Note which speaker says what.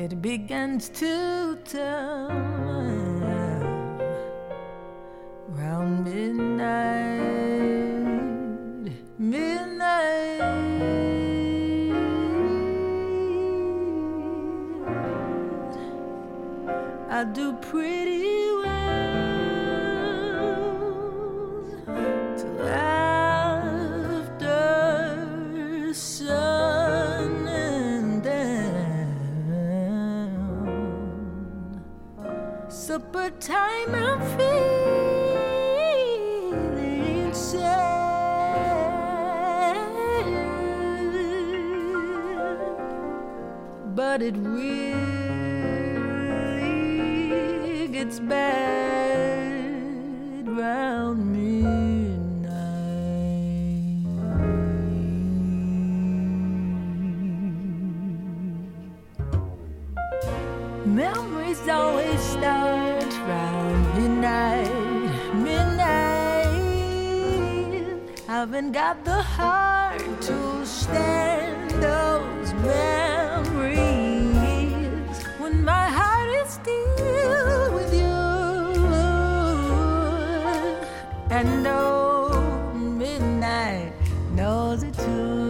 Speaker 1: it begins to turn round midnight, midnight. I do pretty well till after sundown. Supper time, I'm feeling sad, but it really gets bad round midnight. Memories always start round midnight, midnight. Haven't got the heart to stand those memories when my heart is still with you. And oh, midnight knows it too.